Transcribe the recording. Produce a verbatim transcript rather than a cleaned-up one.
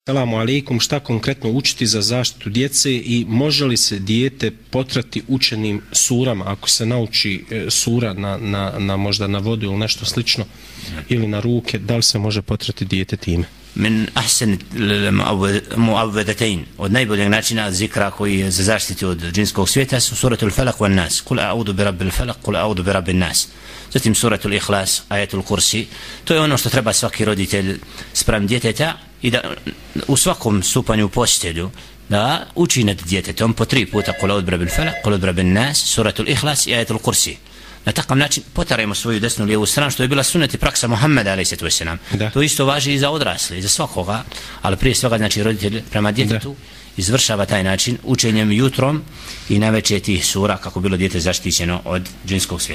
Selamu alaikum, šta konkretno učiti za zaštitu djece i može li se dijete potrati učenim surama ako se nauči sura na, na, na možda na vodu ili nešto slično ili na ruke, da li se može potrati dijete time? من أحسن المعوذتين od najboljeg načina zikra koji je za zaštitu od džinskog svijeta su suratul Falaq wal Nas. Kul a'udhu bi rabbil falaq, kul a'udhu bi rabbin nas. Zatim suratul Ikhlas, ajatul Kursi. To je ono što treba svaki roditelj spram djeteta i da u svakom stupanju u postelju da uči nad djetetom po tri puta kul a'udhu bi rabbil falaq, kul a'udhu bi rabbin nas, suratul Ikhlas i ajatul Kursi. Na takav način potarajmo svoju desnu lijevu stranu, što je bila sunnet i praksa Muhammeda alejhi selam. To isto važi i za odrasle, i za svakoga, ali prije svega znači roditelj prema djetetu izvršava taj način učenjem jutrom i navečer tih sura kako bilo dijete zaštićeno od džinskog svijeta.